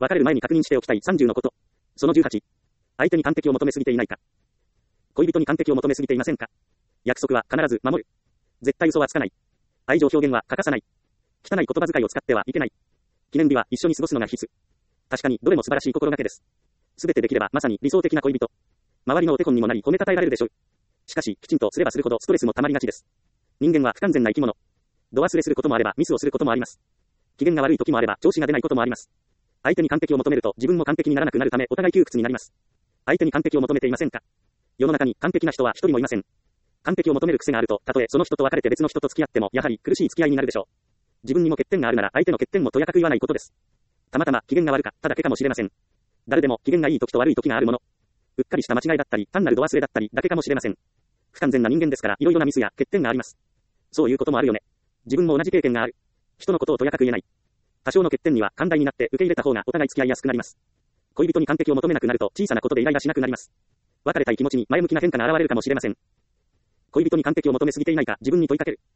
別れる前に確認しておきたい30のこと。その18。相手に完璧を求めすぎていないか。恋人に完璧を求めすぎていませんか。約束は必ず守る。絶対嘘はつかない。愛情表現は欠かさない。汚い言葉遣いを使ってはいけない。記念日は一緒に過ごすのが必須。確かにどれも素晴らしい心がけです。すべてできればまさに理想的な恋人。周りのお手本にもなり褒めたたえられるでしょう。しかし、きちんとすればするほどストレスもたまりがちです。人間は不完全な生き物。度忘れすることもあればミスをすることもあります。機嫌が悪い時もあれば調子が出ないこともあります。相手に完璧を求めると自分も完璧にならなくなるためお互い窮屈になります。相手に完璧を求めていませんか。世の中に完璧な人は一人もいません。完璧を求める癖があると、たとえその人と別れて別の人と付き合ってもやはり苦しい付き合いになるでしょう。自分にも欠点があるなら相手の欠点もとやかく言わないことです。たまたま機嫌が悪かっただけかもしれません。誰でも機嫌がいい時と悪い時があるもの。うっかりした間違いだったり、単なる度忘れだったりだけかもしれません。不完全な人間ですから、いろいろなミスや欠点があります。そういうこともあるよね。自分も同じ経験がある。人のことをとやかく言えない。多少の欠点には寛大になって受け入れた方がお互い付き合いやすくなります。恋人に完璧を求めなくなると小さなことでイライラしなくなります。別れたい気持ちに前向きな変化が現れるかもしれません。恋人に完璧を求めすぎていないか自分に問いかける。